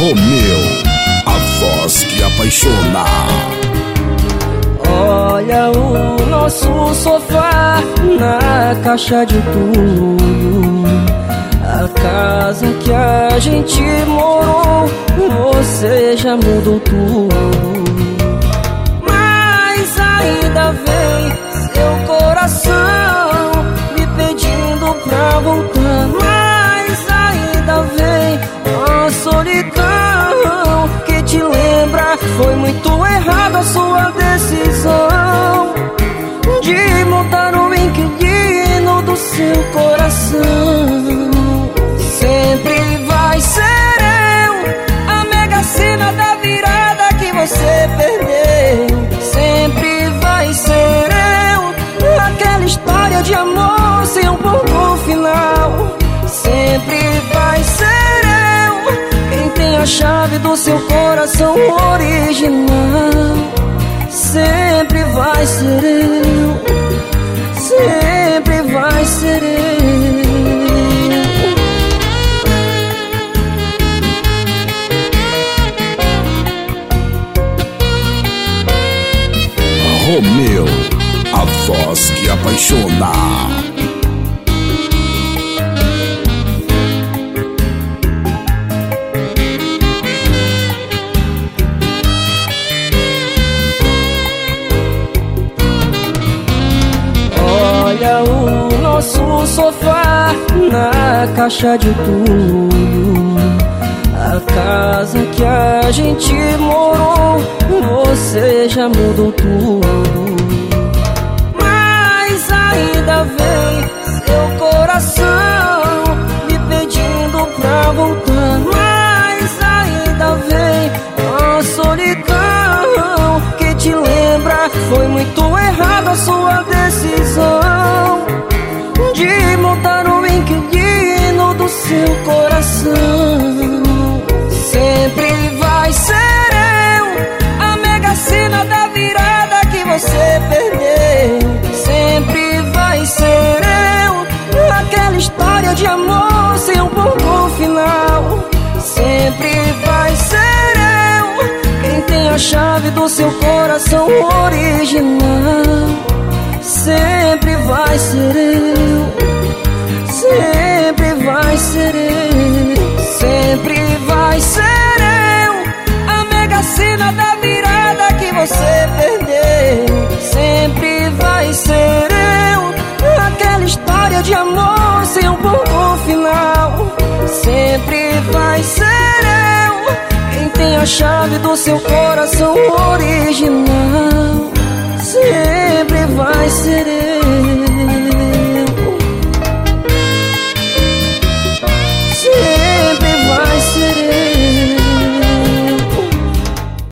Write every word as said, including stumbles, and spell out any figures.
Romeu, a voz que apaixona. Olha o nosso sofá na caixa de entulho, a casa que a gente morou, você já mudou tudo. Mas ainda vem seu coração me pedindo pra voltar. Mas ainda vem a solidão que te lembra. Foi muito errada a sua decisão de mudar o inquilino do seu coração. Sempre vai ser eu a mega sena da virada que você perdeu. Sempre vai ser eu aquela história de amor sem um ponto final. Sempre vai ser eu quem tem a chave do seu coração original. Sempre vai ser eu, sempre vai ser eu. Romeu, a voz que apaixona. Olha o nosso sofá na caixa de entulho, a casa que a gente morou, você já mudou tudo. Mas ainda vem seu coração me pedindo pra voltar. Mas ainda vem a solidão que te lembra. Foi muito errada a sua decisão de mudar o inquilino do seu coração. Sempre vai ser eu a mega sena da virada que você perdeu. Sempre vai ser eu aquela história de amor sem um ponto final. Sempre vai ser eu quem tem a chave do seu coração original. Sempre vai ser eu, sempre vai ser eu. Sempre vai ser eu a mega sena da virada que você perdeu. Sempre vai ser eu aquela história de amor sem um ponto final. Sempre vai ser eu quem tem a chave do seu coração original. Sempre vai ser eu.